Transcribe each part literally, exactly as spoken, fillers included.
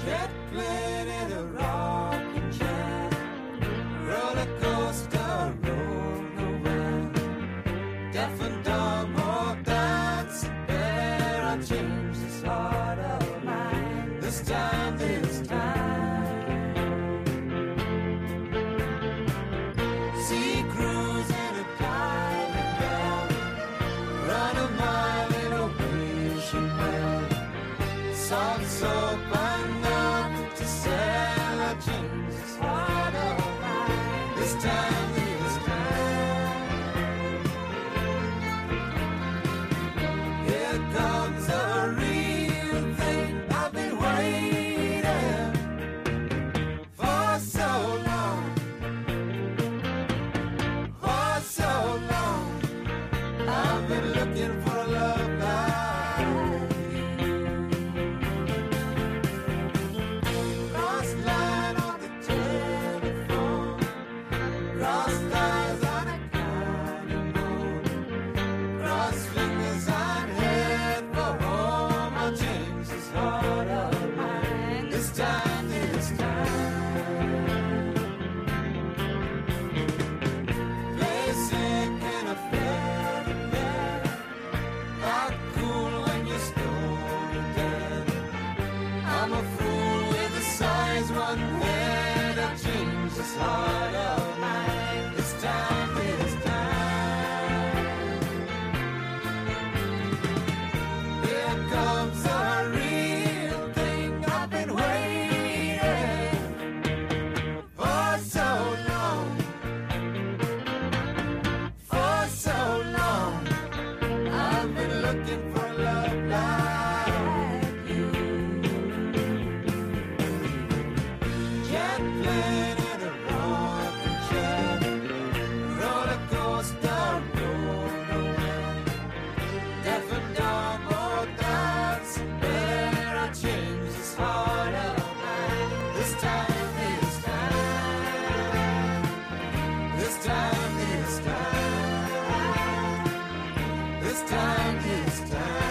Jet plane in a rocking chair, roller coaster roll nowhere. Deaf and dumb or dancing bear, I'll change this heart of mine. This time, this time. Sea cruise in a diving bell, run a mile in a wishing well. Soft soap and nothing to sell, I'll change this heart of mine. This time, this time. Here comes a real thing. I've been waiting for so long, for so long. I've been looking for a love like you. Cross line on the telephone, cross lines on a honeymoon, cross fingers and head for home. I'll change this heart of mine. This time, this time. Play sick in a fairy bed, not cool when you're stoned dead. I'm a fool with a size one head. I'll change this heart of mine. This time, this time. Here comes a real thing. I've been waiting for so long, for so long. I've been looking for love like you. Jet plane in a rocking chair, roller coaster roll nowhere. Deaf and dumb or dancing bear, I'll change this heart of mine. This time, this time. This time, this time. This time, this time.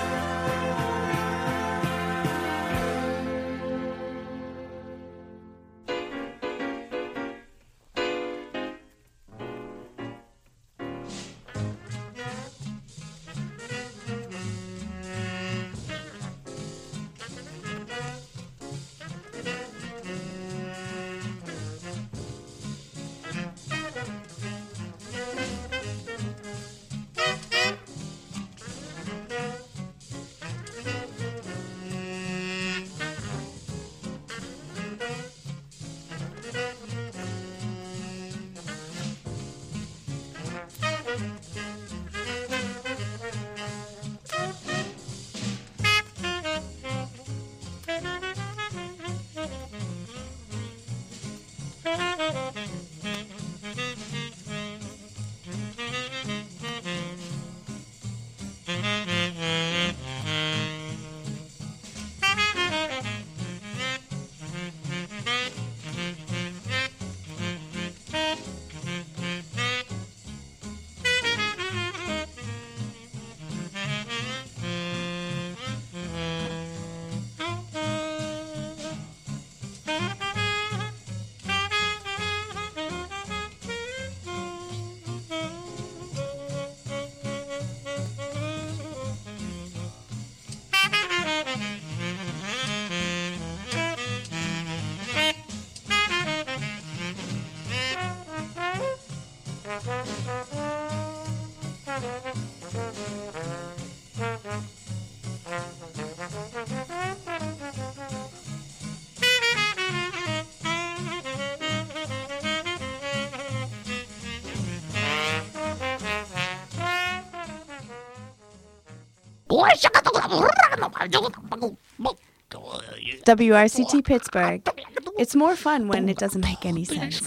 W R C T Pittsburgh. It's more fun when it doesn't make any sense.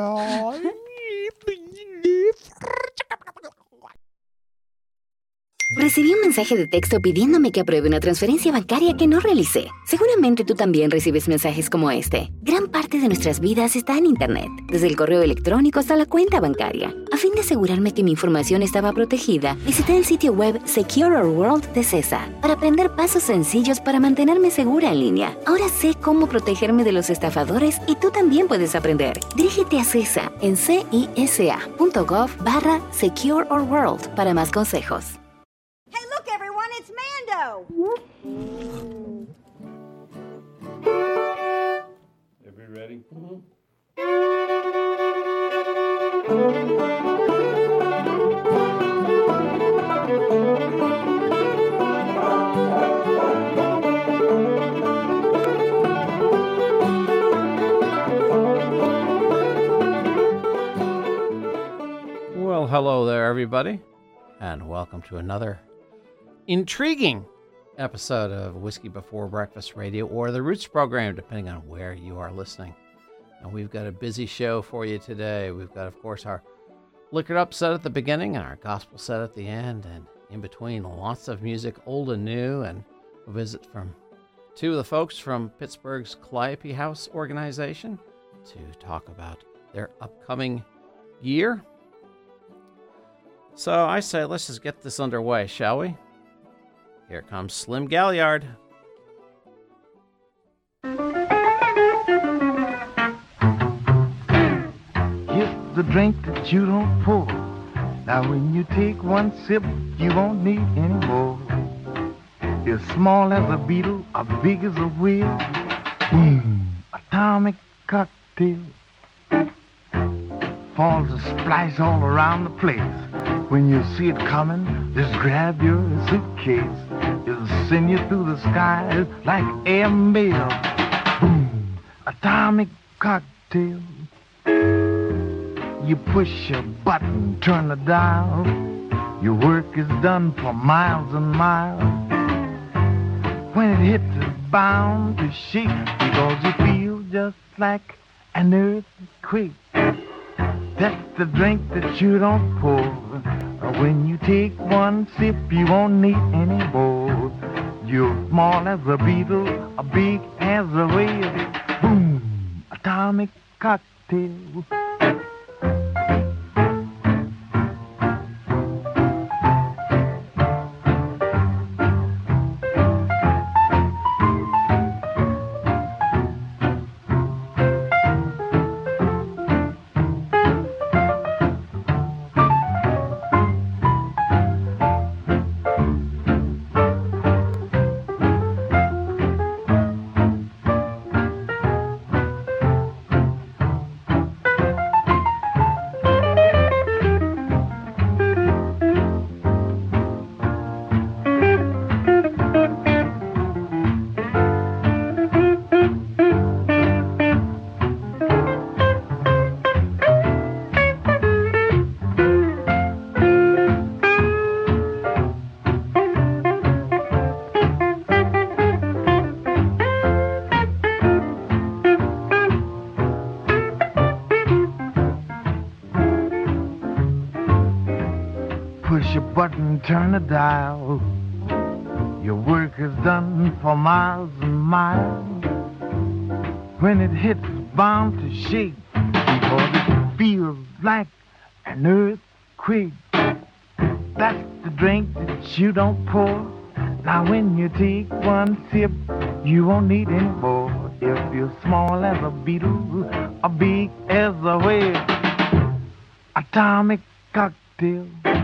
Recibí un mensaje de texto pidiéndome que apruebe una transferencia bancaria que no realicé. Seguramente tú también recibes mensajes como este. Gran parte parte de nuestras vidas está en Internet, desde el correo electrónico hasta la cuenta bancaria. A fin de asegurarme que mi información estaba protegida, visité el sitio web Secure Our World de CESA para aprender pasos sencillos para mantenerme segura en línea. Ahora sé cómo protegerme de los estafadores y tú también puedes aprender. Dirígete a CESA en cisa.gov barra Secure Our World para más consejos. Hey, look, everyone, it's Mando! Everybody ready? Well, hello there, everybody, and welcome to another intriguing episode of Whiskey Before Breakfast Radio, or the Roots program, depending on where you are listening. And we've got a busy show for you today. We've got, of course, our Liquored Up set at the beginning and our gospel set at the end, and in between, lots of music, old and new, and a visit from two of the folks from Pittsburgh's Calliope House organization to talk about their upcoming year. So I say, let's just get this underway, shall we? Here comes Slim Galliard. It's the drink that you don't pour. Now when you take one sip, you won't need any more. It's small as a beetle, or big as a wheel. Mmm, atomic cocktail. Falls a splash all around the place. When you see it coming, just grab your suitcase. It'll send you through the skies like airmail. Boom, atomic cocktail. You push a button, turn the dial. Your work is done for miles and miles. When it hits, it's bound to shake because you feel just like an earthquake. That's the drink that you don't pour. When you take one sip, you won't need any more. You're small as a beetle, or big as a whale. Boom, atomic cocktail. Push a button, turn a dial. Your work is done for miles and miles. When it hits, it's bound to shake because it feels like an earthquake. That's the drink that you don't pour. Now when you take one sip, you won't need any more. If you're small as a beetle or big as a whale, atomic cocktail.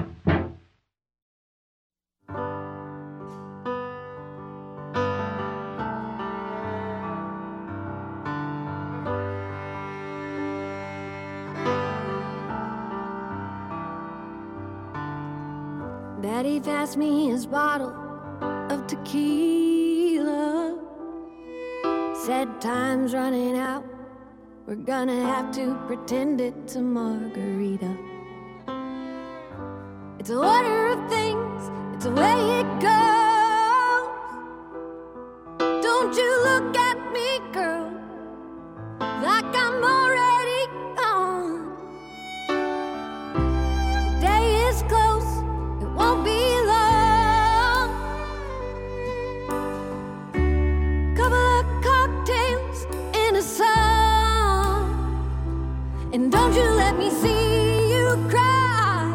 Daddy passed me his bottle of tequila. Said time's running out. We're gonna have to pretend it's a margarita. It's a order of things. It's the way it goes. Don't you look at me, girl, like I'm already gone. The day is close. It won't be long. Couple of cocktails in a song. And don't you let me see you cry.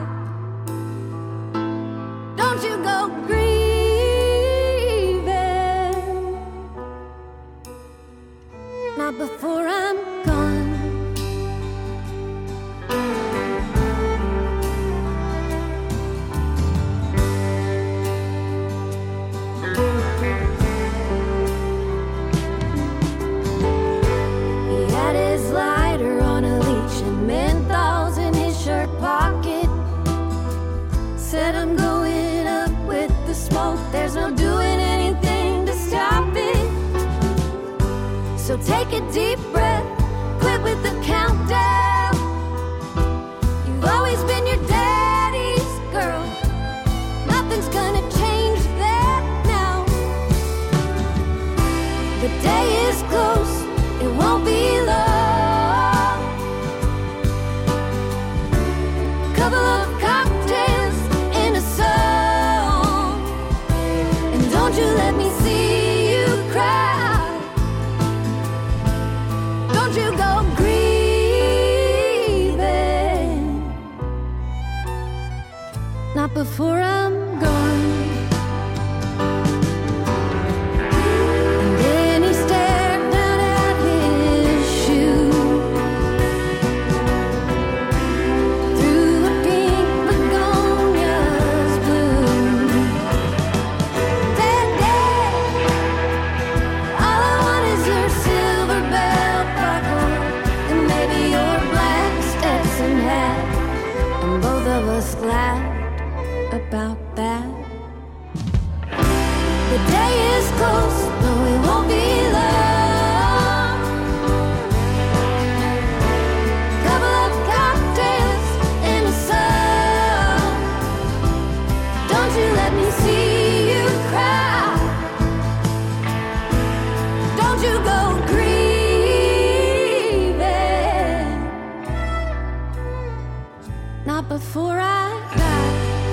Don't you go grieving. Not before I'm gone. He had his lighter on a leash and menthols in his shirt pocket. Said I'm going up with the smoke. There's no doing anything to stop it. So take a deep breath, quit with the countdown. You've always been your daddy's girl. Nothing's gonna change that now. The day is close, it won't be long. Couple of cocktails in a song. And don't you let me see you cry. Don't you go grieving. Not before I'm gone. And then he stared down at his shoe. Through a pink begonia's bloom. Dad, Dad, all I want is your silver belt buckle and maybe your black Stetson hat. And both of us laughed about that. The day is close, no, it won't be long. Couple of cocktails in a song. Don't you let me see you cry. Don't you go grieving. Not before I die.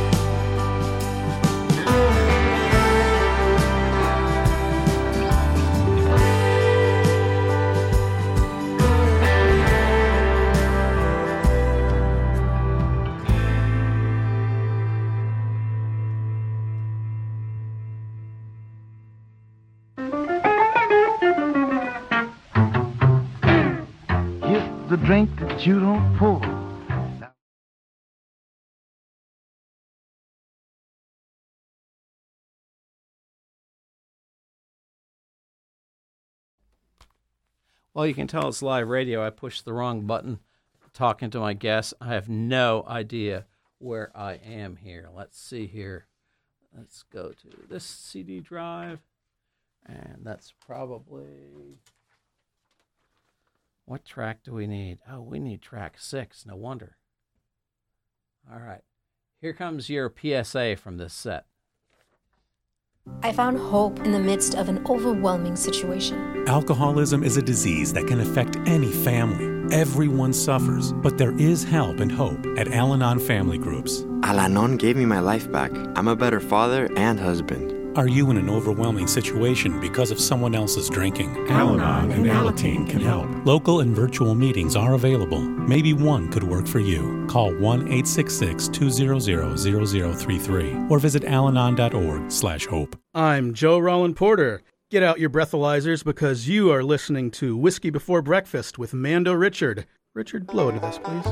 Here's the drink that you don't pour. Well, you can tell it's live radio. I pushed the wrong button talking to my guests. I have no idea where I am here. Let's see here. Let's go to this C D drive. And that's probably... What track do we need? Oh, we need track six. No wonder. All right. Here comes your P S A from this set. I found hope in the midst of an overwhelming situation. Alcoholism is a disease that can affect any family. Everyone suffers, but there is help and hope at Al-Anon Family Groups. Al-Anon gave me my life back. I'm a better father and husband. Are you in an overwhelming situation because of someone else's drinking? Al-Anon and Alateen can help. Local and virtual meetings are available. Maybe one could work for you. Call one eight six six, two zero zero, zero zero three three or visit alanon dot org slash hope. I'm Joe Rollin Porter. Get out your breathalyzers because you are listening to Whiskey Before Breakfast with Mando Richard. Richard, blow into this, please.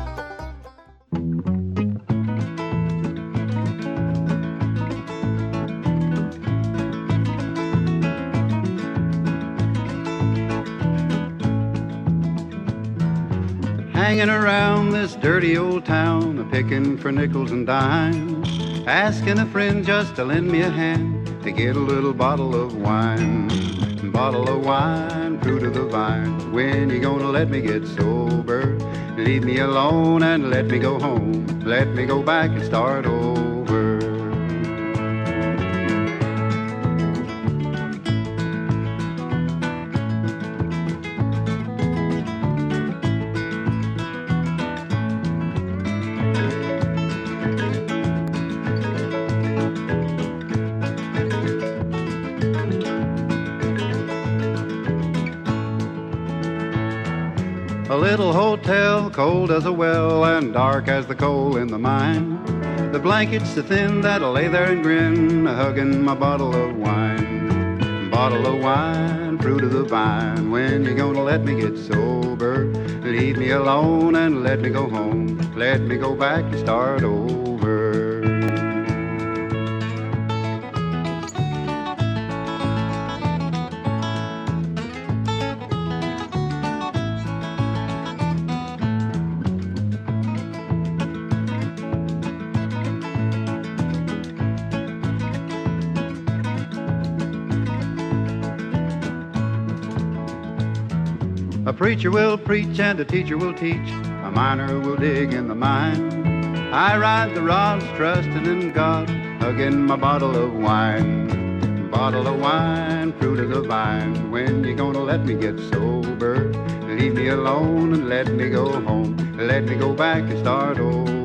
Hanging around this dirty old town, a-picking for nickels and dimes, asking a friend just to lend me a hand to get a little bottle of wine. Bottle of wine, fruit of the vine. When you gonna let me get sober? Leave me alone and let me go home. Let me go back and start over. A little hotel, cold as a well and dark as the coal in the mine. The blankets so thin that I lay there and grin, hugging my bottle of wine. Bottle of wine, fruit of the vine. When you gonna let me get sober? Leave me alone and let me go home. Let me go back and start over. A preacher will preach and a teacher will teach. A miner will dig in the mine. I ride the rods trusting in God, hugging my bottle of wine. Bottle of wine, fruit of the vine. When you gonna let me get sober? Leave me alone and let me go home. Let me go back and start over.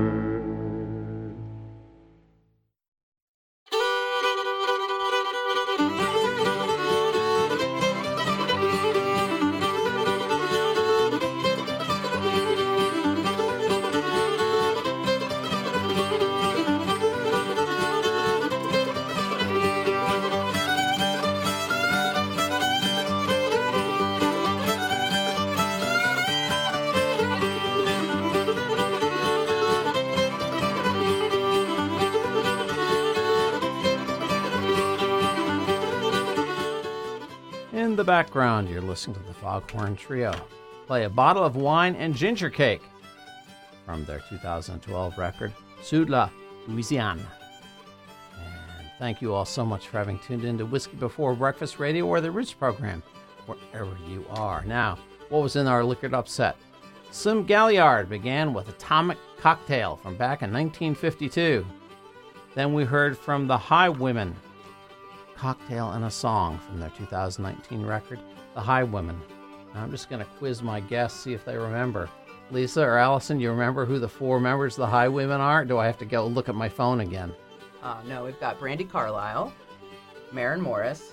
In the background, you're listening to the Foghorn Trio play A Bottle of Wine and Ginger Cake from their two thousand twelve record, Sud La Louisiane. And thank you all so much for having tuned in to Whiskey Before Breakfast Radio or the Roots program, wherever you are. Now, what was in our liquored up set? Slim Galliard began with Atomic Cocktail from back in nineteen fifty-two. Then we heard from the Highwomen, Cocktail and a Song from their two thousand nineteen record, The Highwomen. Now I'm just going to quiz my guests, see if they remember. Lisa or Allison, you remember who the four members of the Highwomen are? Do I have to go look at my phone again? Uh, no, we've got Brandy Carlisle, Maren Morris,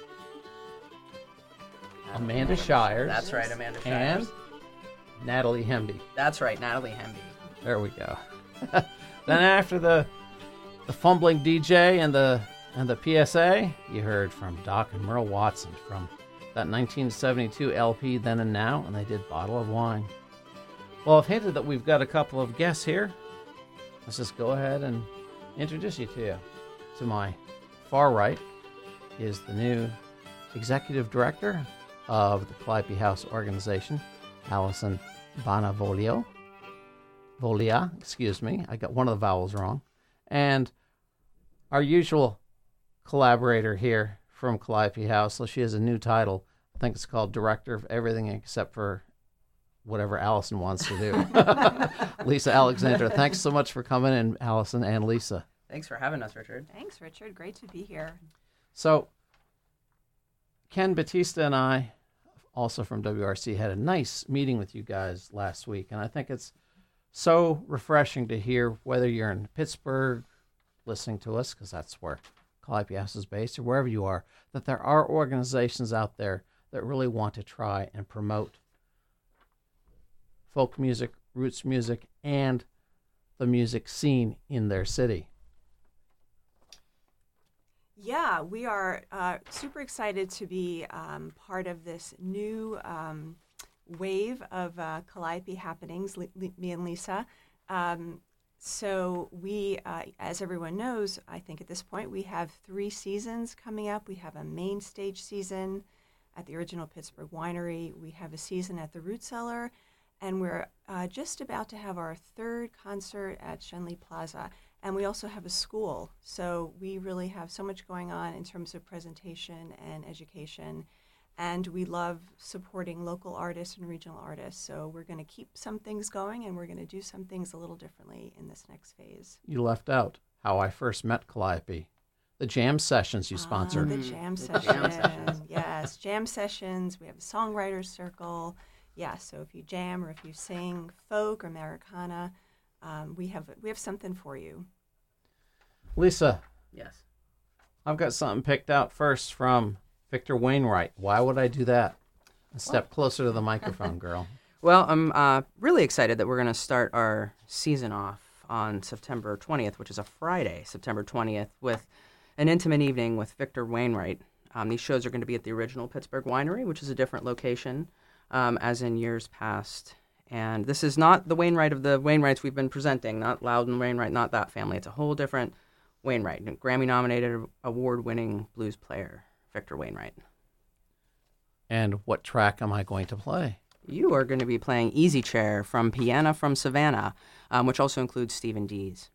Amanda Shires. That's right, Amanda And Shires. Natalie Hemby. That's right, Natalie Hemby. There we go. Then after the the fumbling D J and the and the P S A, you heard from Doc and Merle Watson from that nineteen seventy-two L P, Then and Now, and they did Bottle of Wine. Well, I've hinted that we've got a couple of guests here. Let's just go ahead and introduce you to you. To my far right is the new executive director of the Calliope House organization, Allison Bonavolio. Volia, excuse me. I got one of the vowels wrong. And our usual collaborator here from Calliope House, so she has a new title. I think it's called Director of Everything Except for whatever Allison wants to do. Lisa Alexander, thanks so much for coming in, Allison and Lisa. Thanks for having us, Richard. Thanks, Richard. Great to be here. So, Ken Batista and I, also from W R C, had a nice meeting with you guys last week, and I think it's so refreshing to hear, whether you're in Pittsburgh listening to us, because that's where Calliope House is based, or wherever you are, that there are organizations out there that really want to try and promote folk music, roots music, and the music scene in their city. Yeah, we are uh, super excited to be um, part of this new um, wave of uh, Calliope happenings, Le- Le- me and Lisa. Um, so we, uh, as everyone knows, I think at this point, we have three seasons coming up. We have a main stage season at the original Pittsburgh Winery. We have a season at the Root Cellar, and we're uh, just about to have our third concert at Shenley Plaza. And we also have a school. So we really have so much going on in terms of presentation and education. And we love supporting local artists and regional artists. So we're going to keep some things going, and we're going to do some things a little differently in this next phase. You left out how I first met Calliope. The jam sessions you sponsored. Ah, the jam sessions. Yes, jam sessions. We have a songwriters circle. Yeah, so if you jam or if you sing folk or Americana, um, we have we have something for you. Lisa. Yes. I've got something picked out first from Victor Wainwright. Why would I do that? A step closer to the microphone, girl. Well, I'm uh, really excited that we're going to start our season off on September twentieth, which is a Friday, September twentieth, with an intimate evening with Victor Wainwright. Um, these shows are going to be at the original Pittsburgh Winery, which is a different location, um, as in years past. And this is not the Wainwright of the Wainwrights we've been presenting, not Loudon Wainwright, not that family. It's a whole different Wainwright, Grammy-nominated, award-winning blues player, Victor Wainwright. And what track am I going to play? You are going to be playing Easy Chair from Piano from Savannah, um, which also includes Stephen Dees.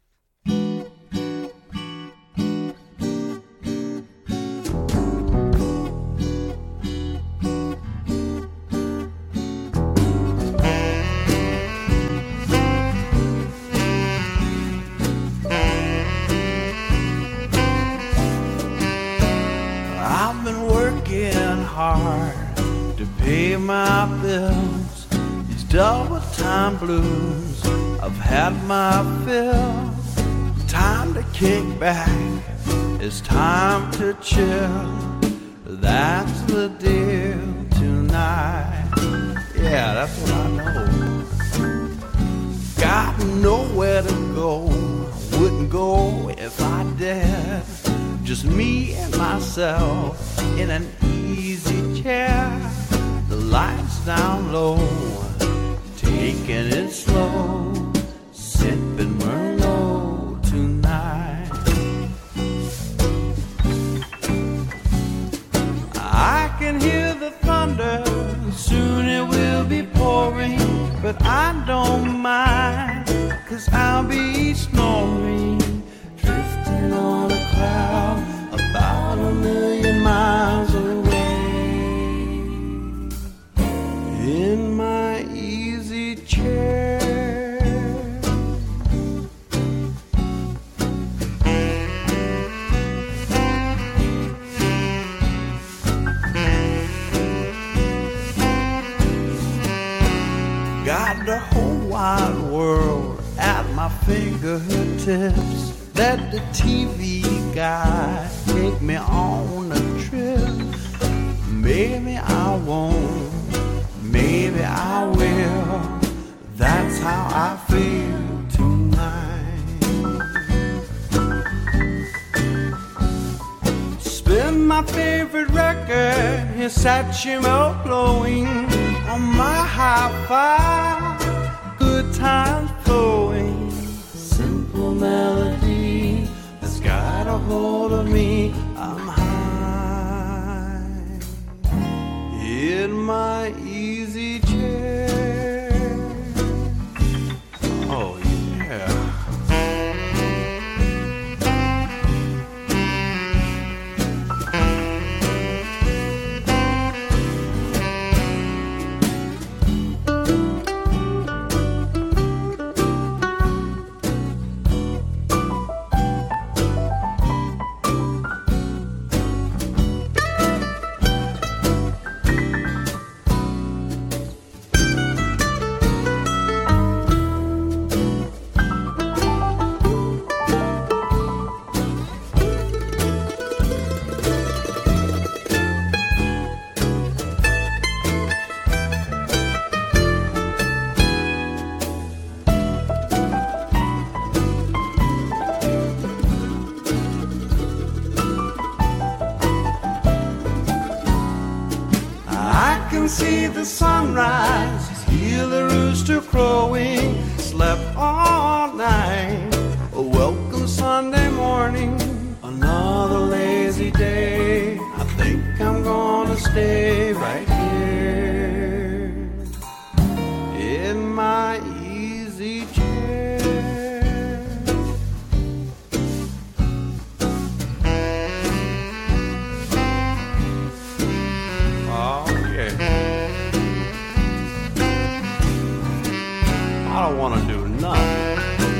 I've been working hard to pay my bills. These double time blues, I've had my fill. Time to kick back, it's time to chill. That's the deal tonight. Yeah, that's what I know. Got nowhere to go, wouldn't go if I did. Just me and myself in an easy chair. The lights down low, taking it slow, sipping Merlot tonight. I can hear the thunder, soon it will be pouring, but I don't mind, 'cause I'll be snoring, drifting on a cloud about a million miles away. In my easy chair, got the whole wide world at my fingertips. Let the T V guy take me on a trip. Maybe I won't, maybe I will. That's how I feel tonight. Spin my favorite record, his Satchmo blowing on my hi-fi. Good times flowing, simple melody that's got a hold of me. I'm high in my easy chair. Oh yeah. See the sunrise, hear the rooster crowing, slept all night. A welcome Sunday morning, another lazy day. I think I'm gonna stay right here in my easy chair. Oh yeah. I don't want to do nothing.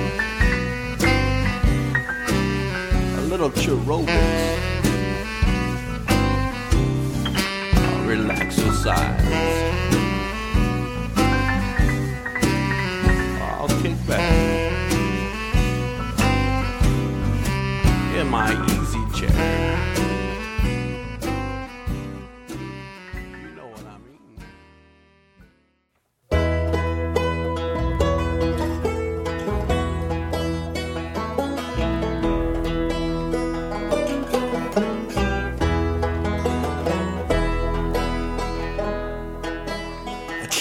A little cherobics. Relaxercise. I'll kick back in my easy chair. You know what I mean.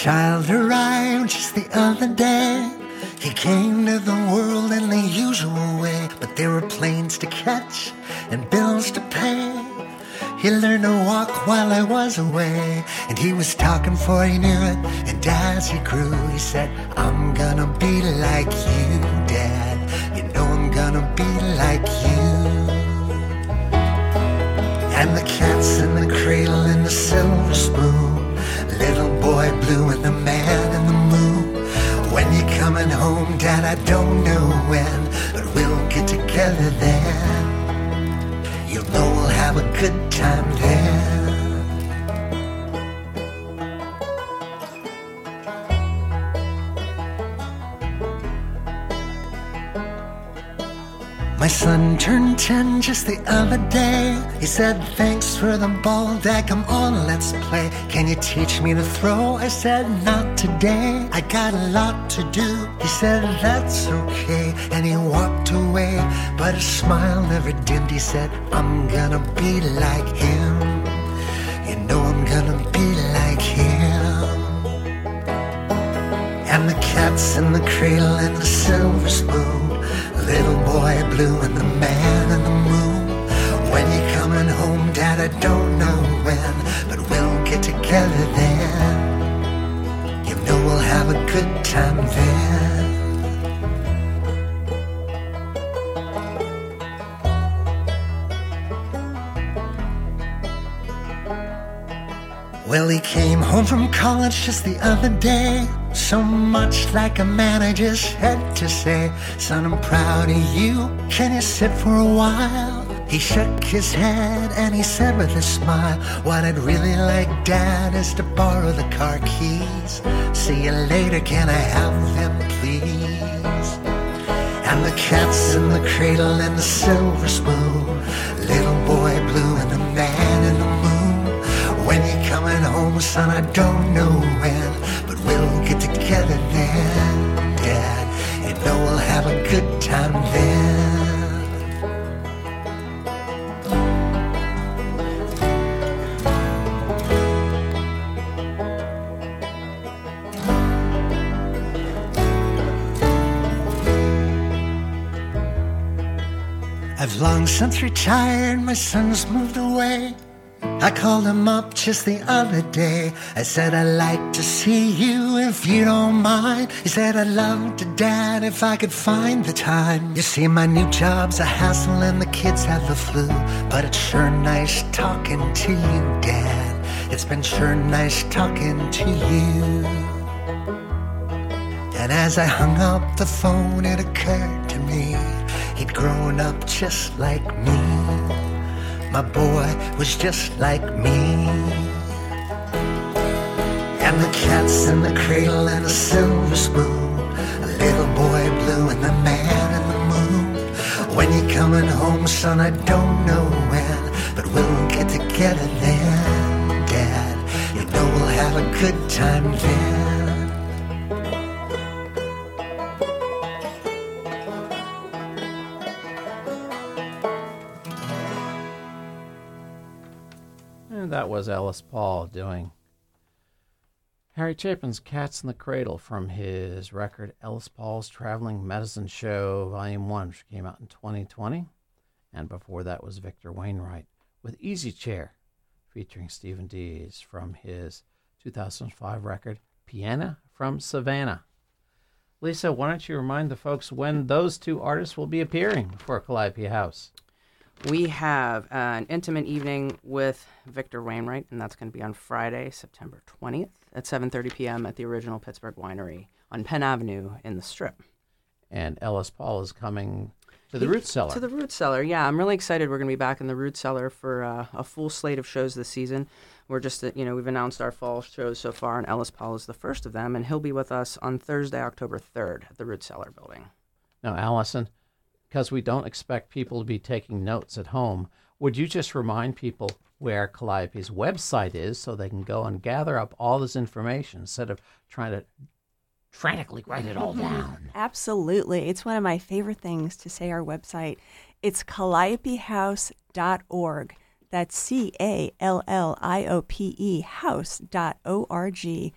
child arrived just the other day. He came to the world in the usual way, but there were planes to catch and bills to pay. He learned to walk while I was away, and he was talking before he knew it. And as he grew, he said, I'm gonna be like you, Dad. You know I'm gonna be like you. And the cat's in the cradle and the silver spoon, little boy blue and the man in the moon. When you're coming home, Dad, I don't know when, but we'll get together then. You'll know we'll have a good time then. My son turned ten just the other day. He said, thanks for the ball, Dad, come on, let's play. Can you teach me to throw? I said, not today, I got a lot to do. He said, that's okay, and he walked away, but his smile never dimmed. He said, I'm gonna be like him. You know I'm gonna be like him. And the cat's in the cradle and the silver spoon, little boy blue and the man in the moon. When you're coming home, Dad, I don't know when, but we'll get together then. You know we'll have a good time then. Well, he came home from college just the other day, so much like a man I just had to say, son, I'm proud of you, can you sit for a while? He shook his head and he said with a smile, what I'd really like, Dad, is to borrow the car keys. See you later, can I have them, please? And the cat's in the cradle and the silver spoon, little boy blue and the man in the moon. When you're coming home, son, I don't know when, but we'll get together then, Dad. You know we'll have a good time then. I've long since retired, my son's moved away. I called him up just the other day. I said, I'd like to see you if you don't mind. He said, I'd love to, Dad, if I could find the time. You see, my new job's a hassle and the kids have the flu, but it's sure nice talking to you, Dad. It's been sure nice talking to you. And as I hung up the phone, it occurred to me, he'd grown up just like me. My boy was just like me. And the cat's in the cradle and a silver spoon, a little boy blue and the man in the moon. When you're coming home, son, I don't know when, but we'll get together then, Dad. You know we'll have a good time then. That was Ellis Paul doing Harry Chapin's Cats in the Cradle from his record Ellis Paul's Traveling Medicine Show, Volume one, which came out in twenty twenty. And before that was Victor Wainwright with Easy Chair, featuring Stephen Dees from his two thousand five record Piano from Savannah. Lisa, why don't you remind the folks when those two artists will be appearing for Calliope House? We have uh, an intimate evening with Victor Wainwright, and that's going to be on Friday, September twentieth at seven thirty p.m. at the Original Pittsburgh Winery on Penn Avenue in the Strip. And Ellis Paul is coming to the Root Cellar. To the Root Cellar, yeah. I'm really excited. We're going to be back in the Root Cellar for uh, a full slate of shows this season. We're just, uh, you know, we've announced our fall shows so far, and Ellis Paul is the first of them, and he'll be with us on Thursday, October third at the Root Cellar building. Now, Allison, because we don't expect people to be taking notes at home, would you just remind people where Calliope's website is so they can go and gather up all this information instead of trying to frantically write it all down? Absolutely. It's one of my favorite things to say our website. It's calliope house dot org. That's C A L L I O P E house dot O R G.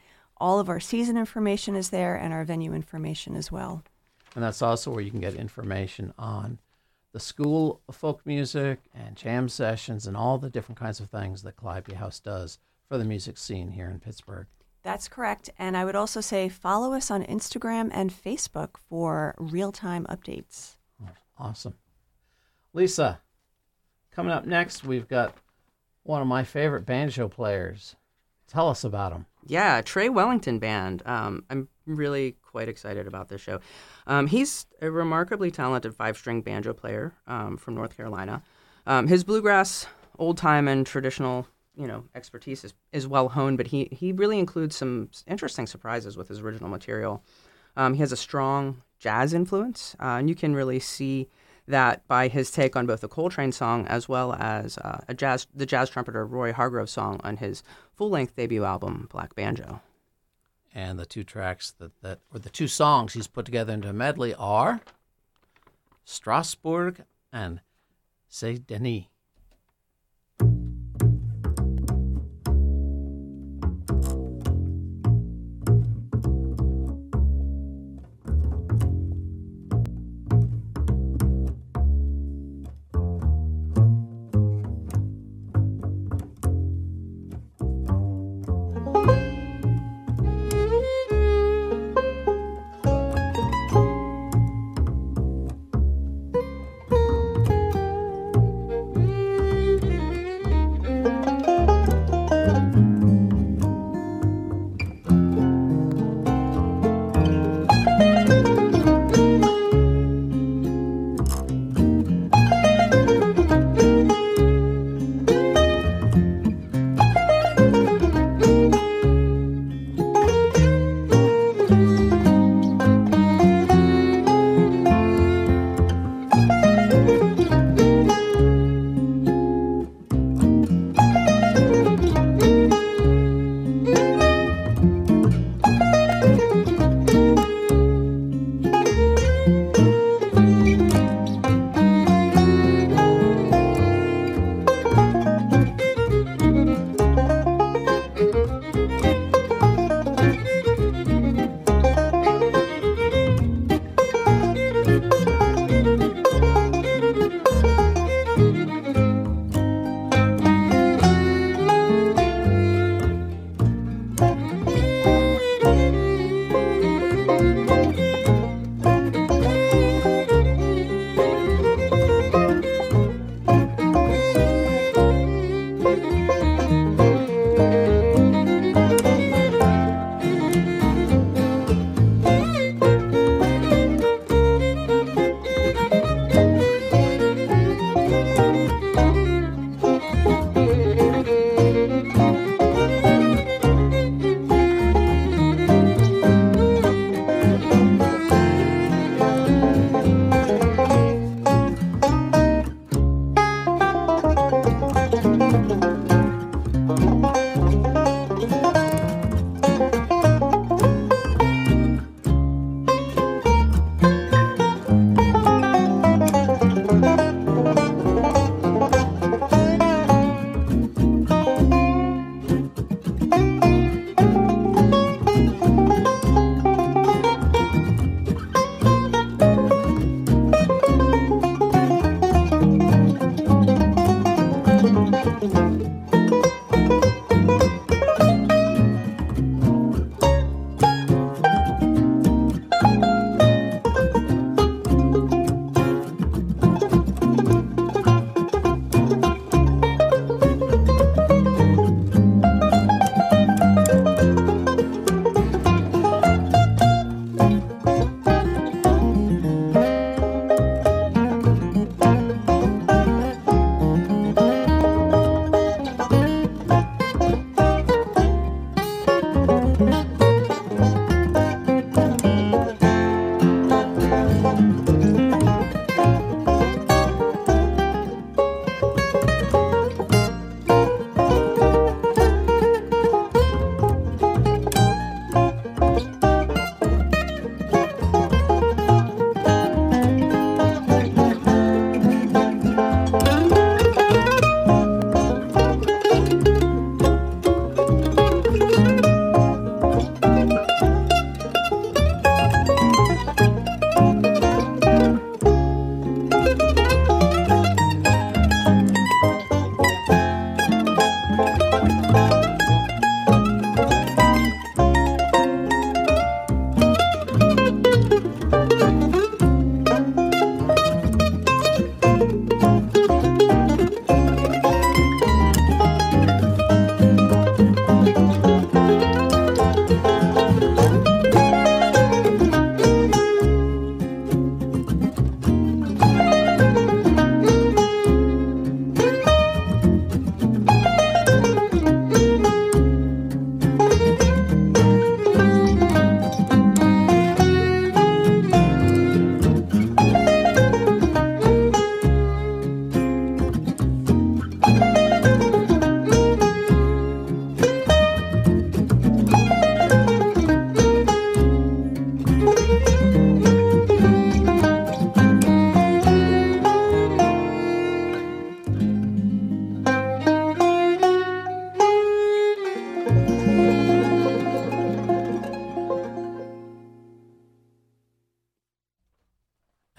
all of our season information is there and our venue information as well. And that's also where you can get information on the School of Folk Music and jam sessions and all the different kinds of things that Calliope House does for the music scene here in Pittsburgh. That's correct. And I would also say follow us on Instagram and Facebook for real-time updates. Awesome. Lisa, coming up next, we've got one of my favorite banjo players. Tell us about him. Yeah, Trey Wellington Band. Um, I'm really quite excited about this show. Um, he's a remarkably talented five-string banjo player um, from North Carolina. Um, his bluegrass, old-time, and traditional, you know, expertise is, is well honed, but he he really includes some interesting surprises with his original material. Um, he has a strong jazz influence, uh, and you can really see that by his take on both the Coltrane song as well as uh, a jazz the jazz trumpeter Roy Hargrove song on his full-length debut album, Black Banjo. And the two tracks that, that or the two songs he's put together into a medley are Strasbourg and Saint Denis.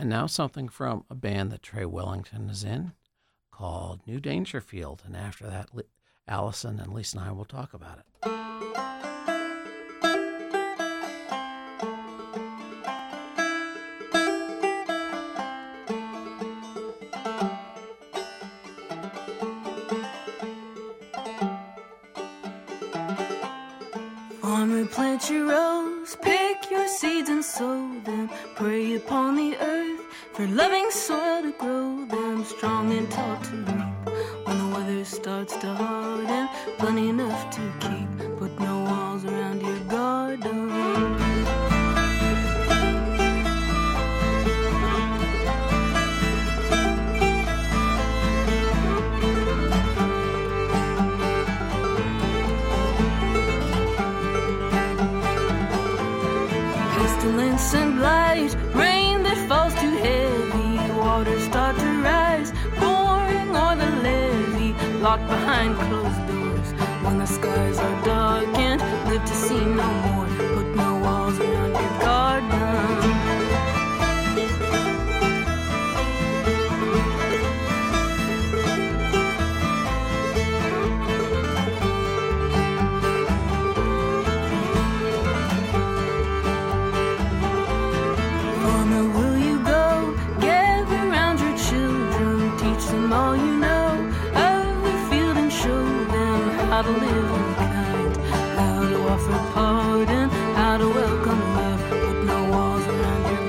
And now something from a band that Trey Wellington is in called New Dangerfield. And after that, Allison and Lisa and I will talk about it. Farmer, plant your rows, pick your seeds and sow them. Pray upon the earth for loving soil to grow them. Strong and tall to reap when the weather starts to harden. Plenty enough to keep, put no walls around your garden. Pestilence and blight, rain that falls too heavy, waters start to rise, pouring o'er the levee, locked behind closed doors. When the skies are darkened, live to see no more, put no walls around your garden. All you know of the field and show them how to live with kind, how to offer pardon, how to welcome love, put no walls around your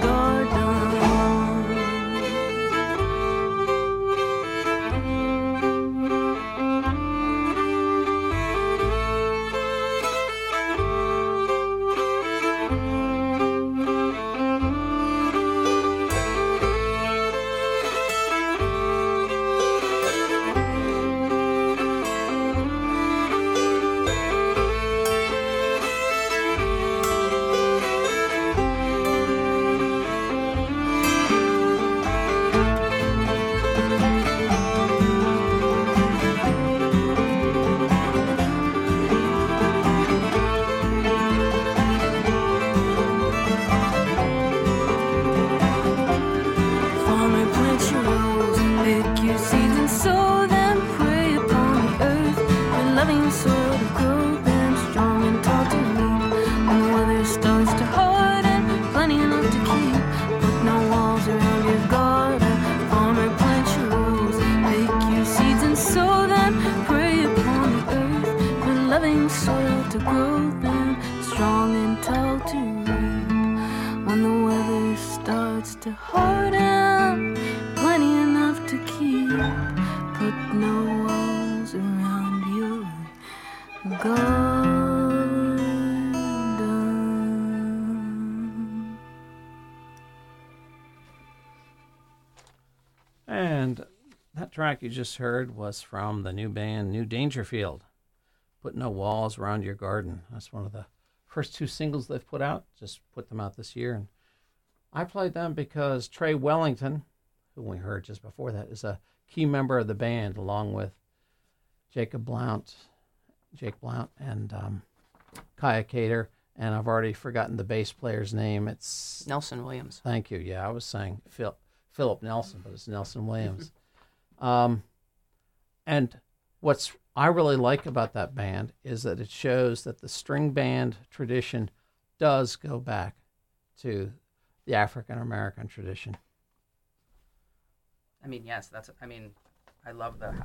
And that track you just heard was from the new band New Dangerfield, Put No Walls Around Your Garden. That's one of the first two singles they've put out. Just put them out this year. And I played them because Trey Wellington, who we heard just before that, is a key member of the band, along with Jacob Blount, Jake Blount, and um, Kaya Cater. And I've already forgotten the bass player's name. It's Nelson Williams. Thank you. Yeah, I was saying Phil, Philip Nelson, but it's Nelson Williams. um, and what's I really like about that band is that it shows that the string band tradition does go back to the African American tradition. I mean, yes, that's. I mean, I love the.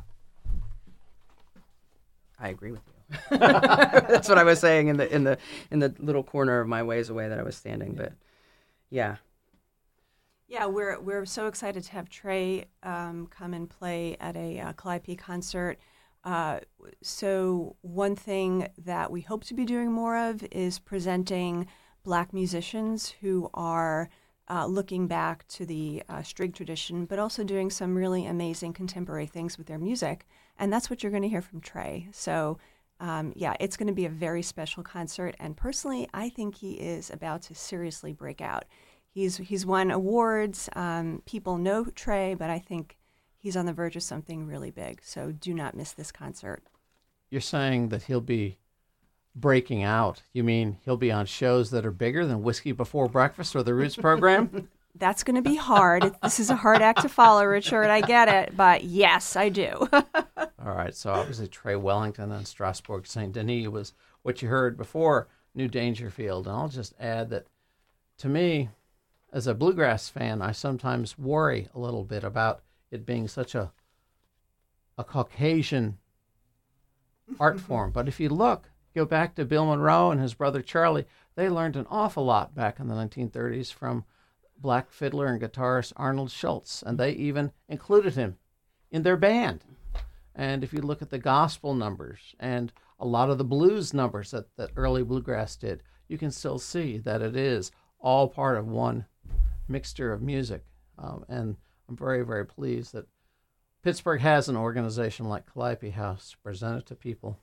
I agree with you. That's what I was saying in the in the in the little corner of my ways away that I was standing. But yeah, yeah, we're we're so excited to have Trey um, come and play at a uh, Calliope concert. Uh, so one thing that we hope to be doing more of is presenting Black musicians who are uh, looking back to the uh, string tradition, but also doing some really amazing contemporary things with their music. And that's what you're going to hear from Trey. So, um, yeah, it's going to be a very special concert. And personally, I think he is about to seriously break out. He's he's won awards. Um, people know Trey, but I think he's on the verge of something really big. So do not miss this concert. You're saying that he'll be breaking out. You mean he'll be on shows that are bigger than Whiskey Before Breakfast or the Roots program? That's going to be hard. It- This is a hard act to follow, Richard. I get it. But yes, I do. All right, so obviously Trey Wellington and Strasbourg Saint Denis was what you heard before New Dangerfield. And I'll just add that to me, as a bluegrass fan, I sometimes worry a little bit about it being such a a Caucasian art form. But if you look, go back to Bill Monroe and his brother Charlie, they learned an awful lot back in the nineteen thirties from black fiddler and guitarist Arnold Schultz, and they even included him in their band. And if you look at the gospel numbers and a lot of the blues numbers that, that early bluegrass did, you can still see that it is all part of one mixture of music. Um, and I'm very, very pleased that Pittsburgh has an organization like Calliope House to present it to people.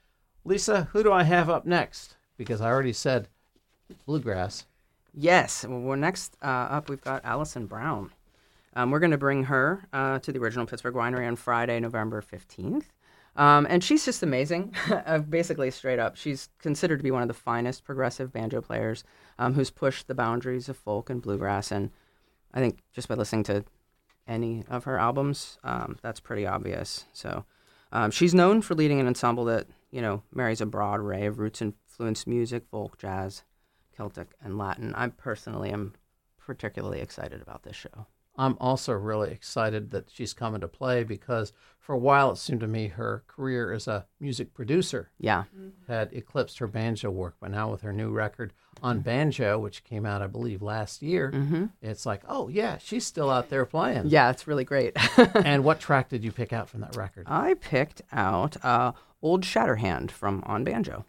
Lisa, who do I have up next? Because I already said bluegrass. Yes. Well, we're next uh, up, we've got Allison Brown. Um, we're going to bring her uh, to the original Pittsburgh Winery on Friday, November fifteenth. Um, and she's just amazing, uh, basically straight up. She's considered to be one of the finest progressive banjo players um, who's pushed the boundaries of folk and bluegrass. And I think just by listening to any of her albums, um, that's pretty obvious. So um, she's known for leading an ensemble that, you know, marries a broad array of roots-influenced music, folk, jazz, Celtic, and Latin. I personally am particularly excited about this show. I'm also really excited that she's coming to play because for a while it seemed to me her career as a music producer yeah. had eclipsed her banjo work. But now with her new record on banjo, which came out, I believe, last year, mm-hmm. it's like, oh, yeah, she's still out there playing. Yeah, it's really great. And what track did you pick out from that record? I picked out uh, Old Shatterhand from On Banjo.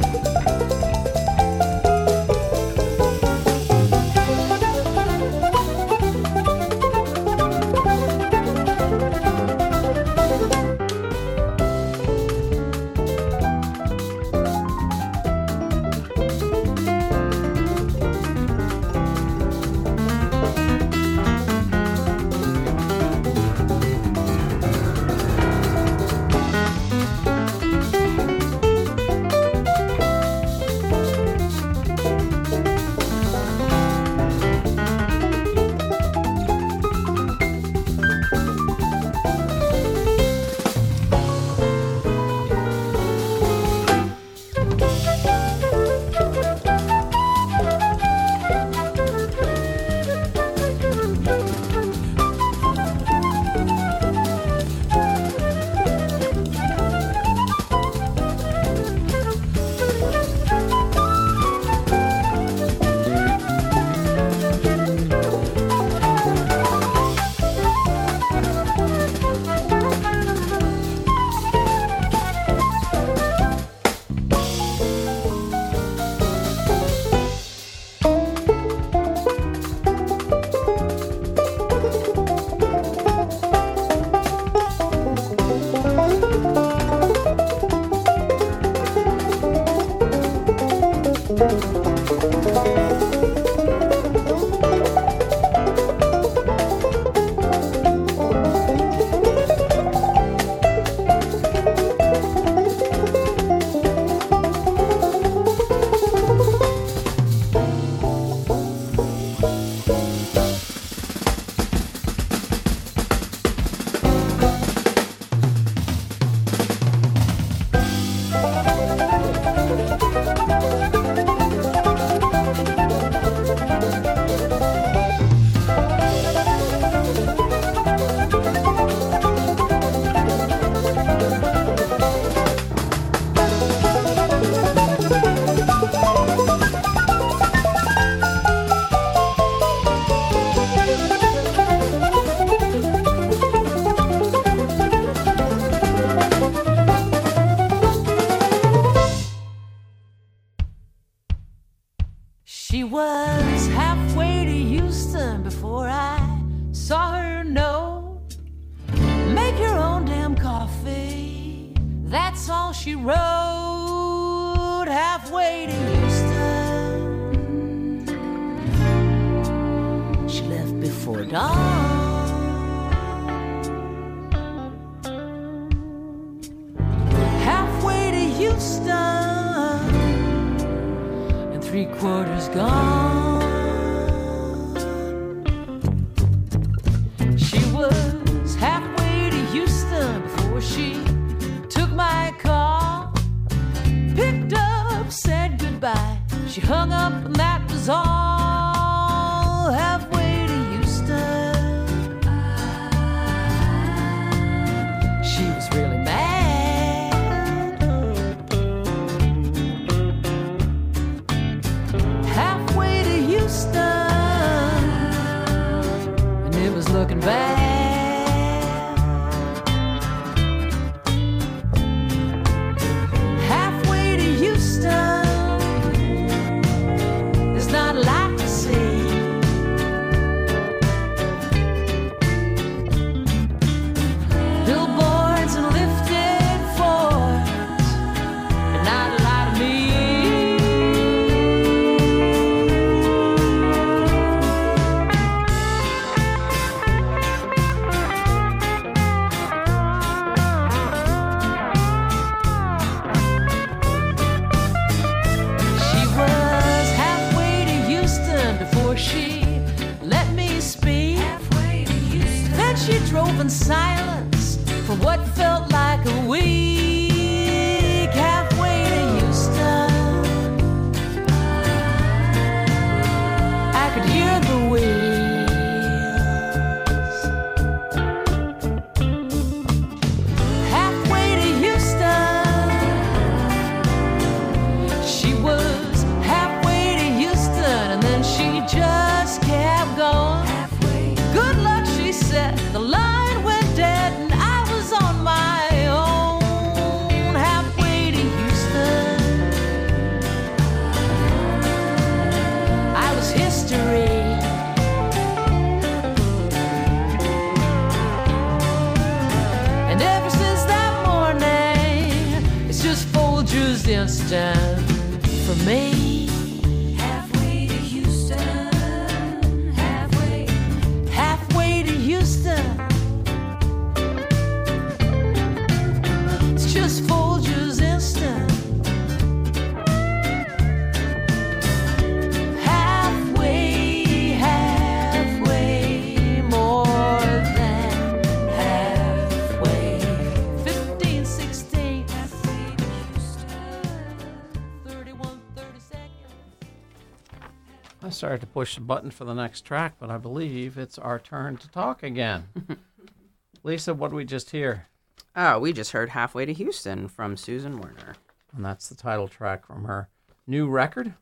Thank you. That's all she wrote halfway to Houston. She left before dawn. Halfway to Houston and three quarters gone. She was halfway to Houston before she took my call, picked up, said goodbye. She hung up and that was all. Halfway to Houston, she was really mad. Halfway to Houston, and it was looking bad. In silence for what felt like a week. Halfway to Houston, I could hear the wheels. Halfway to Houston, she was halfway to Houston, and then she just kept going. Good luck, she said. The line dead and I was on my own. Halfway to Houston, I was history. And ever since that morning, it's just Folgers instant for me. Halfway to Houston, halfway, halfway to Houston. Just Folgers instant. Halfway, halfway, more than halfway. Fifteen, sixteen, halfway to Houston. Thirty-one, thirty seconds. I started to push the button for the next track, but I believe it's our turn to talk again. Lisa, what did we just hear? Oh, we just heard Halfway to Houston from Susan Werner. And that's the title track from her new record.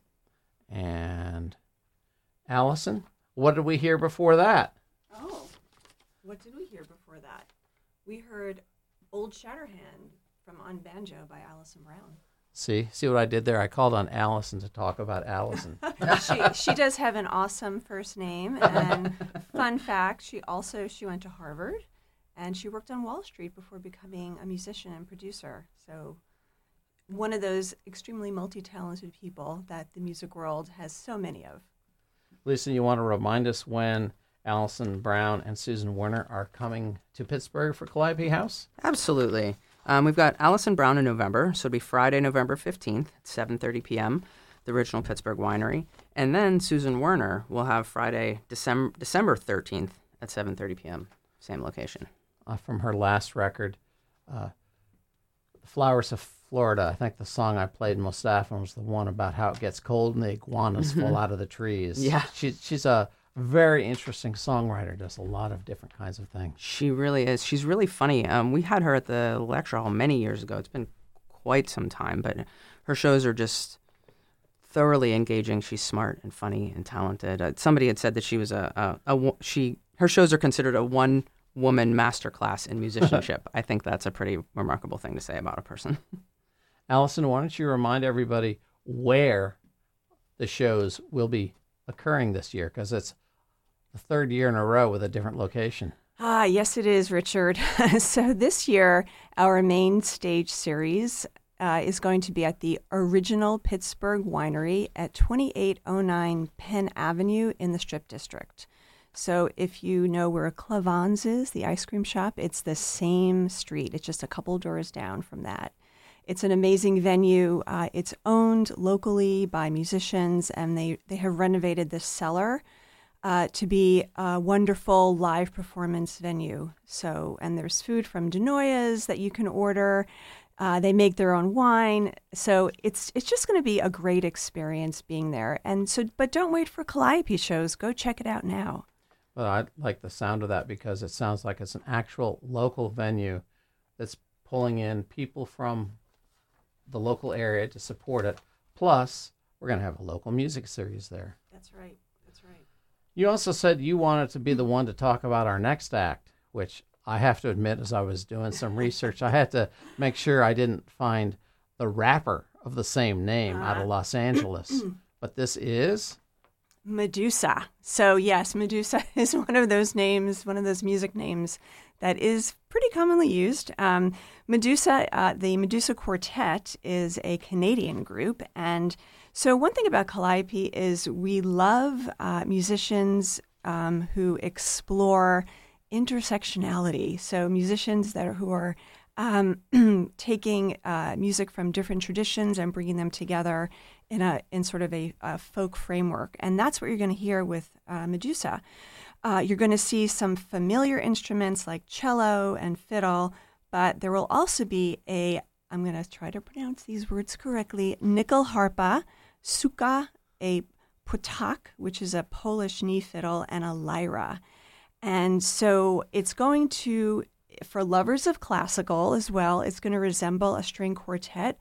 And Allison, what did we hear before that? Oh, what did we hear before that? We heard Old Shatterhand from On Banjo by Alison Brown. See, see what I did there? I called on Allison to talk about Allison. she she does have an awesome first name, and fun fact, she also she went to Harvard. And she worked on Wall Street before becoming a musician and producer. So one of those extremely multi-talented people that the music world has so many of. Lisa, you want to remind us when Alison Brown and Susan Werner are coming to Pittsburgh for Calliope House? Absolutely. Um, we've got Alison Brown in November, so it'll be Friday, November fifteenth at seven thirty p.m., the original Pittsburgh Winery. And then Susan Werner will have Friday, December, December thirteenth at seven thirty p.m., same location. Uh, from her last record, uh, Flowers of Florida. I think the song I played most often was the one about how it gets cold and the iguanas fall out of the trees. Yeah. She, she's a very interesting songwriter, does a lot of different kinds of things. She really is. She's really funny. Um, we had her at the lecture hall many years ago. It's been quite some time, but her shows are just thoroughly engaging. She's smart and funny and talented. Uh, somebody had said that she was a, a, a she her shows are considered a one woman masterclass in musicianship. I think that's a pretty remarkable thing to say about a person. Allison, why don't you remind everybody where the shows will be occurring this year, because it's the third year in a row with a different location. Ah, yes, it is, Richard. So this year, our main stage series uh, is going to be at the Original Pittsburgh Winery at twenty-eight oh nine Penn Avenue in the Strip District. So if you know where Clavans is, the ice cream shop, it's the same street. It's just a couple doors down from that. It's an amazing venue. Uh, it's owned locally by musicians, and they, they have renovated the cellar Uh, to be a wonderful live performance venue. So, and there's food from Denoya's that you can order. Uh, they make their own wine. So it's it's just going to be a great experience being there. And so, but don't wait for Calliope shows. Go check it out now. Well, I like the sound of that because it sounds like it's an actual local venue that's pulling in people from the local area to support it. Plus, we're going to have a local music series there. That's right. That's right. You also said you wanted to be the one to talk about our next act, which I have to admit, as I was doing some research, I had to make sure I didn't find the rapper of the same name uh, out of Los Angeles. But this is? Medusa. So yes, Medusa is one of those names, one of those music names that is pretty commonly used. Um, Medusa, uh, the Medusa Quartet is a Canadian group. And so one thing about Calliope is we love uh, musicians um, who explore intersectionality. So musicians that are, who are um, taking uh, music from different traditions and bringing them together in a in sort of a, a folk framework. And that's what you're going to hear with uh, Medusa. Uh, you're going to see some familiar instruments like cello and fiddle, but there will also be a, I'm going to try to pronounce these words correctly, nickel harpa, suka, a putak, which is a Polish knee fiddle, and a lyra. And so it's going to, for lovers of classical as well, it's going to resemble a string quartet,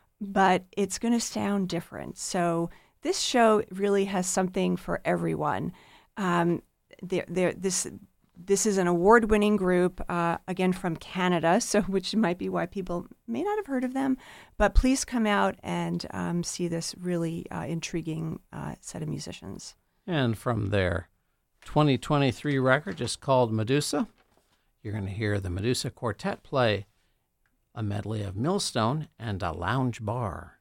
but it's going to sound different. So this show really has something for everyone. Um, There, there, this, this is an award-winning group, uh, again from Canada, so which might be why people may not have heard of them. But please come out and um, see this really uh, intriguing uh, set of musicians. And from their twenty twenty-three record, just called Medusa, you're going to hear the Medusa Quartet play a medley of Millstone and a Lounge Bar.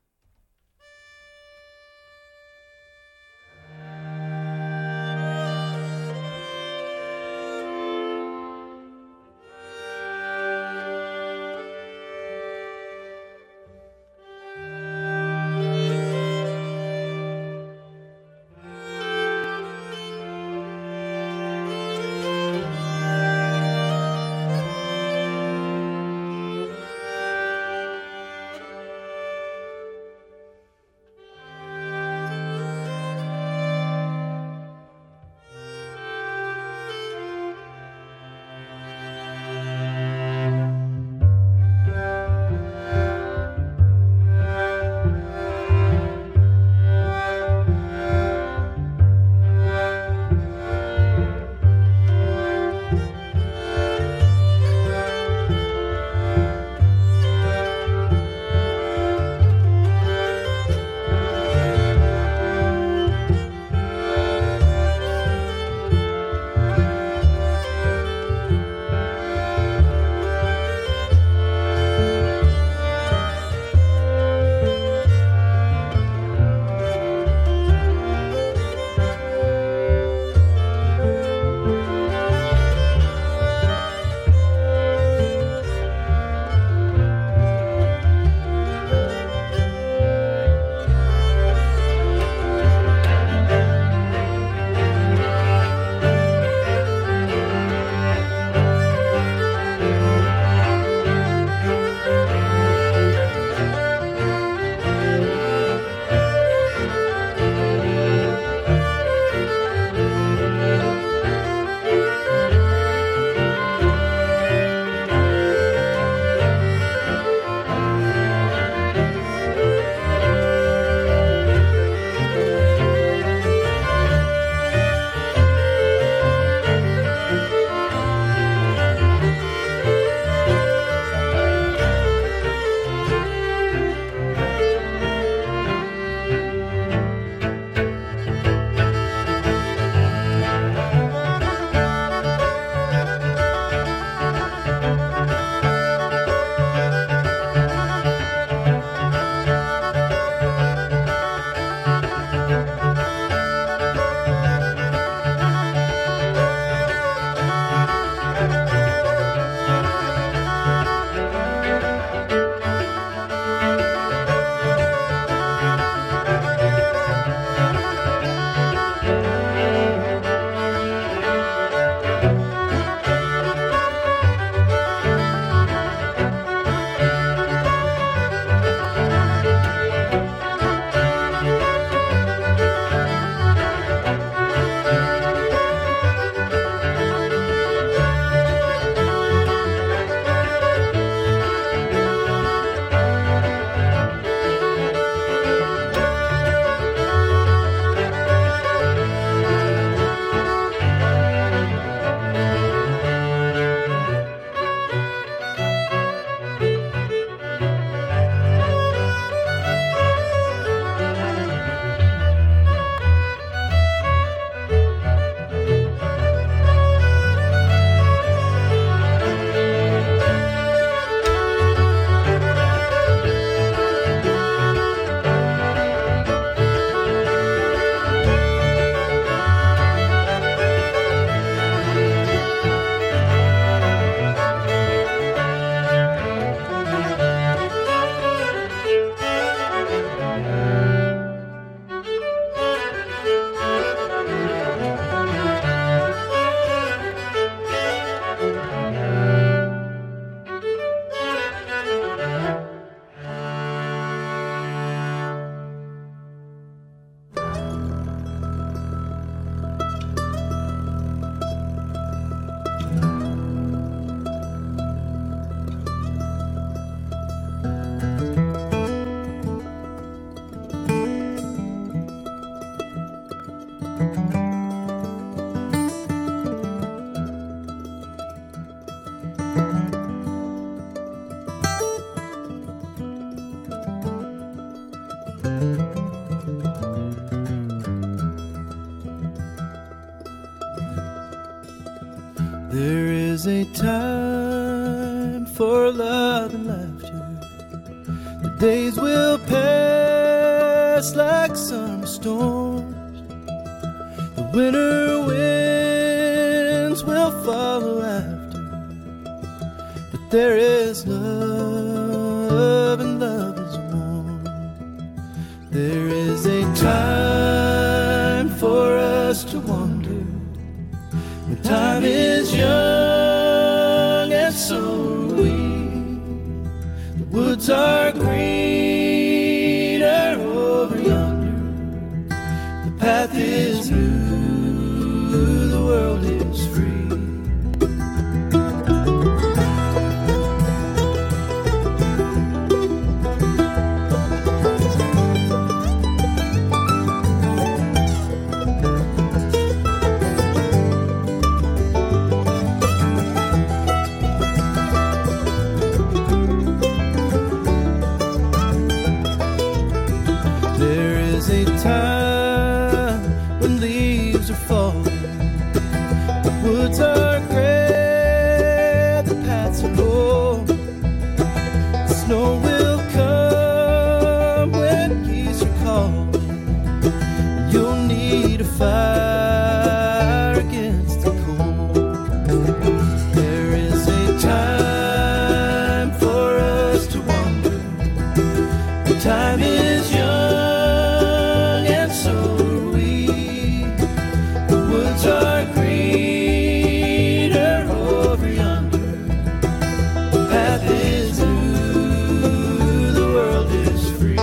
There is a time for love and laughter. The days will pass like summer storms. The winter winds will follow after. But there is love, and love is warm. There is a time for us to wander. When time is young and so are we. The woods are greener over yonder. The path is new, the world is free. Time when leaves are falling, the woods are gray, the paths are old. The snow will come when geese are calling. You'll need a fire against the cold. There is a time for us to wander. The time is young. Are greener over yonder. The path is new, the world is free.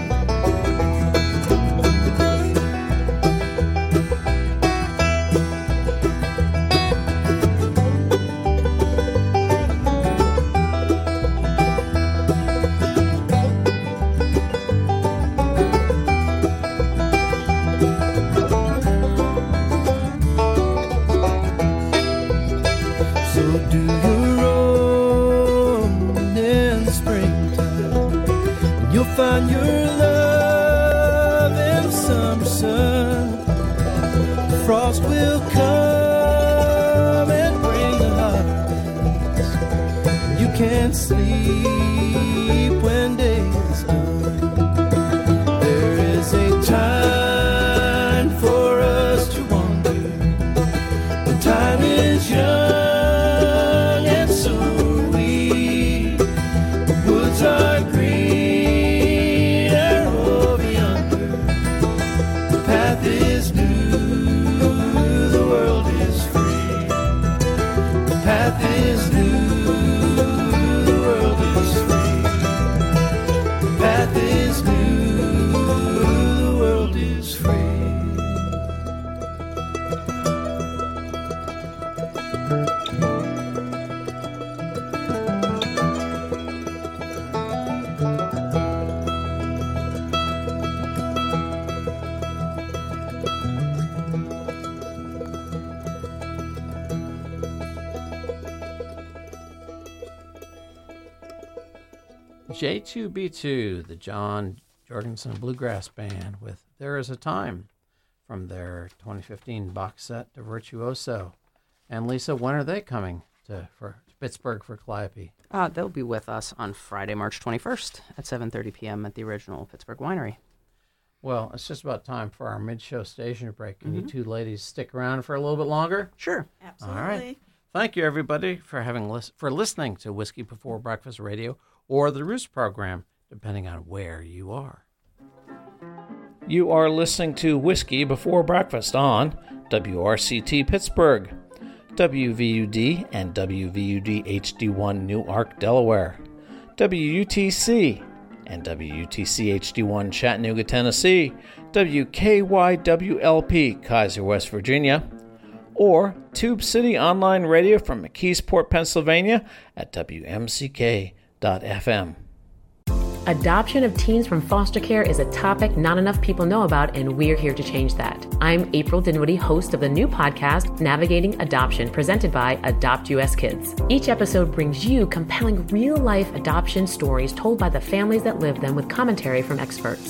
Find your love in summer sun. The frost will come and bring the harvest. You can't sleep when day is done. There is a time for us to wander. The time is young and so are we. The woods are green. Is new, the world is free. The path is new, the world is free. The path is new, the world is free. J two B two, the John Jorgensen Bluegrass Band, with There Is a Time from their twenty fifteen box set, De Virtuoso. And Lisa, when are they coming to for Pittsburgh for Calliope? Uh, they'll be with us on Friday, March twenty-first at seven thirty p.m. at the original Pittsburgh Winery. Well, it's just about time for our mid-show station break. Can Mm-hmm. you two ladies stick around for a little bit longer? Sure. Absolutely. All right. Thank you, everybody, for having lis- for listening to Whiskey Before Breakfast Radio or the Roost program, depending on where you are. You are listening to Whiskey Before Breakfast on W R C T Pittsburgh, W V U D and W V U D H D one Newark, Delaware, W U T C and W U T C H D one Chattanooga, Tennessee, W K Y W L P Kaiser, West Virginia, or Tube City Online Radio from McKeesport, Pennsylvania at W M C K dot F M. Adoption of teens from foster care is a topic not enough people know about, and we're here to change that. I'm April Dinwiddie, host of the new podcast, Navigating Adoption, presented by Adopt U S Kids. Each episode brings you compelling real-life adoption stories told by the families that live them with commentary from experts.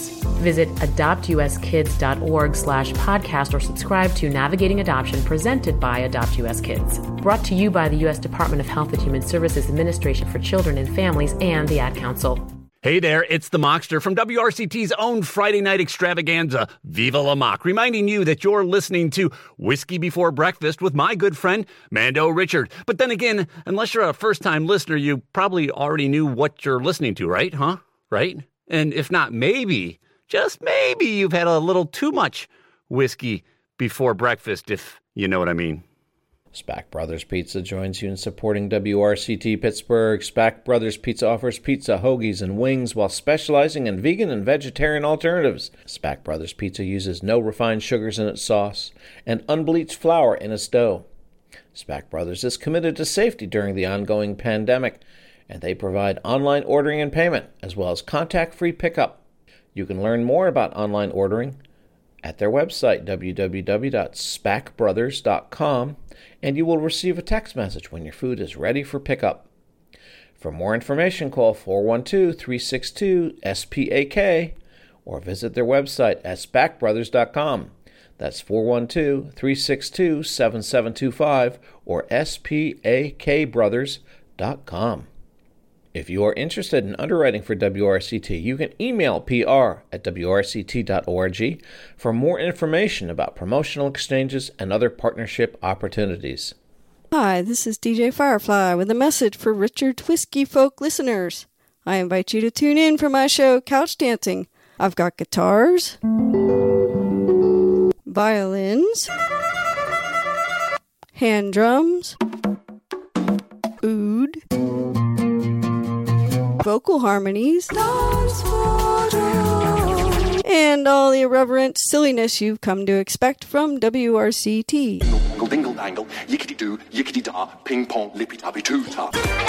Visit adoptuskids.org slash podcast or subscribe to Navigating Adoption presented by Adopt U S Kids. Brought to you by the U S Department of Health and Human Services Administration for Children and Families and the Ad Council. Hey there, it's the Mockster from W R C T's own Friday night extravaganza, Viva La Mock, reminding you that you're listening to Whiskey Before Breakfast with my good friend, Mando Richard. But then again, unless you're a first-time listener, you probably already knew what you're listening to, right? Huh? Right? And if not, maybe, just maybe you've had a little too much whiskey before breakfast, if you know what I mean. Spack Brothers Pizza joins you in supporting W R C T Pittsburgh. Spack Brothers Pizza offers pizza, hoagies, and wings while specializing in vegan and vegetarian alternatives. Spack Brothers Pizza uses no refined sugars in its sauce and unbleached flour in its dough. Spack Brothers is committed to safety during the ongoing pandemic, and they provide online ordering and payment, as well as contact-free pickup. You can learn more about online ordering at their website, w w w dot spack brothers dot com, and you will receive a text message when your food is ready for pickup. For more information, call four one two, three six two, S P A K or visit their website at spack brothers dot com. That's four one two, three six two, seven seven two five or S P A K brothers dot com. If you are interested in underwriting for W R C T, you can email P R at w r c t dot org for more information about promotional exchanges and other partnership opportunities. Hi, this is D J Firefly with a message for Richard Whiskey Folk listeners. I invite you to tune in for my show, Couch Dancing. I've got guitars, violins, hand drums, oud, vocal harmonies, and all the irreverent silliness you've come to expect from W R C T. Dingle, dingle, dangle, yickety doo, yickety da, ping pong, lippy tappy too ta.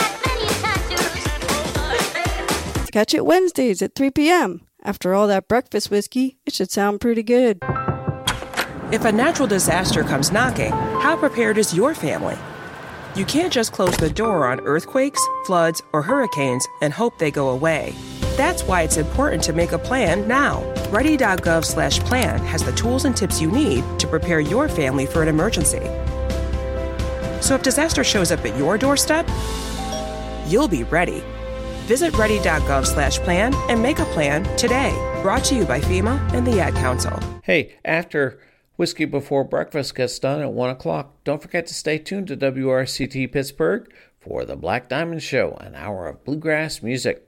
Catch it Wednesdays at three p.m. After all that breakfast whiskey, it should sound pretty good. If a natural disaster comes knocking, how prepared is your family? You can't just close the door on earthquakes, floods, or hurricanes and hope they go away. That's why it's important to make a plan now. ready dot gov slash plan has the tools and tips you need to prepare your family for an emergency. So if disaster shows up at your doorstep, you'll be ready. Visit ready dot gov slash plan and make a plan today. Brought to you by FEMA and the Ad Council. Hey, after Whiskey Before Breakfast gets done at one o'clock, don't forget to stay tuned to W R C T Pittsburgh for the Black Diamond Show, an hour of bluegrass music.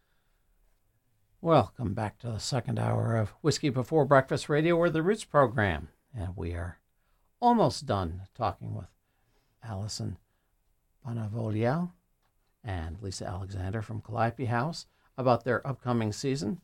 Welcome back to the second hour of Whiskey Before Breakfast Radio, or the Roots program. And we are almost done talking with Allison Bonavoliel and Lisa Alexander from Calliope House about their upcoming season.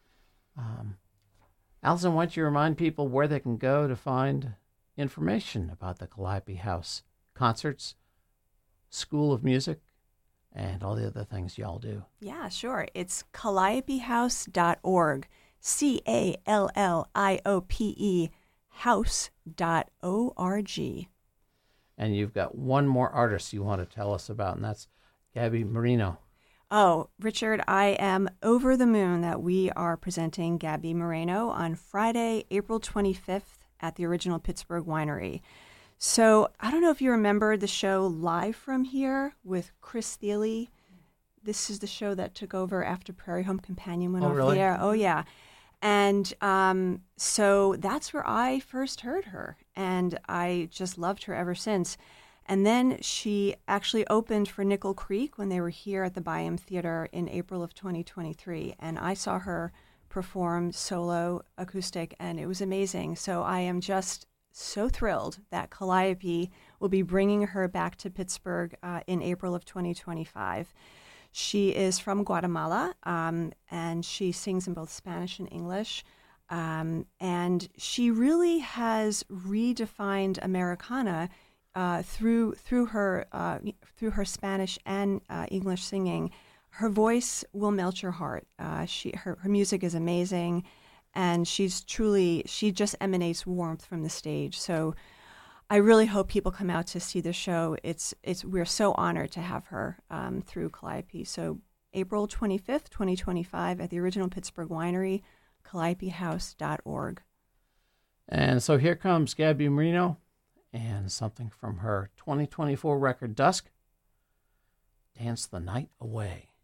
Um, Allison, why don't you remind people where they can go to find information about the Calliope House concerts, School of Music, and all the other things y'all do? Yeah, sure. It's calliope house dot org. C A L L I O P E house dot O R G. And you've got one more artist you want to tell us about, and that's Gabby Moreno. Oh, Richard, I am over the moon that we are presenting Gabby Moreno on Friday, April twenty-fifth at the Original Pittsburgh Winery. So I don't know if you remember the show Live from Here with Chris Thiele. This is the show that took over after Prairie Home Companion went Oh, off really? the air. Oh, yeah. And um, so that's where I first heard her, and I just loved her ever since. And then she actually opened for Nickel Creek when they were here at the Byam Theater in April of twenty twenty-three. And I saw her perform solo acoustic, and it was amazing. So I am just so thrilled that Calliope will be bringing her back to Pittsburgh uh, in April of twenty twenty-five. She is from Guatemala, um, and she sings in both Spanish and English. Um, and she really has redefined Americana Uh, through through her uh, through her Spanish and uh, English singing. Her voice will melt your heart. Uh, she her, her music is amazing, and she's truly she just emanates warmth from the stage. So I really hope people come out to see the show. It's it's we're so honored to have her um, through Calliope. So April twenty-fifth, twenty twenty-five at the Original Pittsburgh Winery, calliope house dot org. And so here comes Gabby Marino and something from her twenty twenty-four record, Dusk, Dance the Night Away.